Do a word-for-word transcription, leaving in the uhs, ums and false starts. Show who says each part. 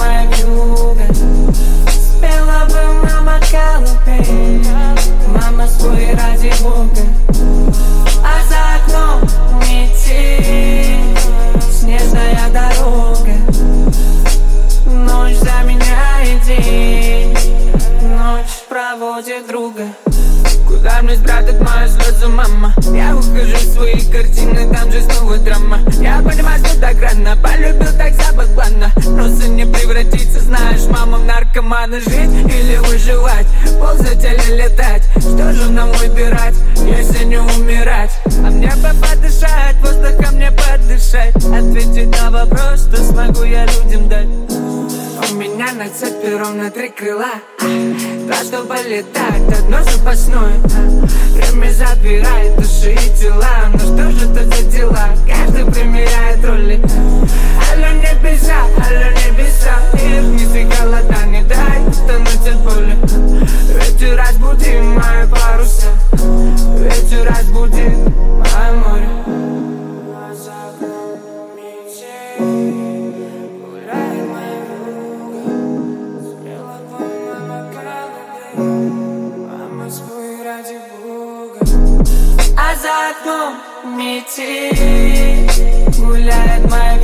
Speaker 1: моя вьюга. Спела бы мама колыбель, мама, спой ради Бога. А за окном метель, снежная дорога. Ночь заменяет день, ночь проводит друга. Куда мне спрятать мою слезу, мама? Я ухожу в свои картины, там же снова драма. Я понимаю, что так рано, полюбил так забавно. Просто не превратиться, знаешь, мама, в наркомана. Жить или выживать, ползать или летать? Что же нам выбирать, если не умирать? А мне бы подышать, воздухом мне подышать, ответить на вопрос, что смогу я людям дать. У меня на цепи ровно три крыла, два, чтобы летать, одно запасное. Время забирает души и тела, но что же это за дела? Каждый примеряет роли. Алло, небеса, алло, небеса, их вниз и холода, не дай тонуть от боли. Ветер разбуди мои паруса, ветер разбуди мое море. А за окном метель, гуляет моя вьюга. Спела бы мама колыбель, мама, спой ради Бога. А за окном метель, гуляет моя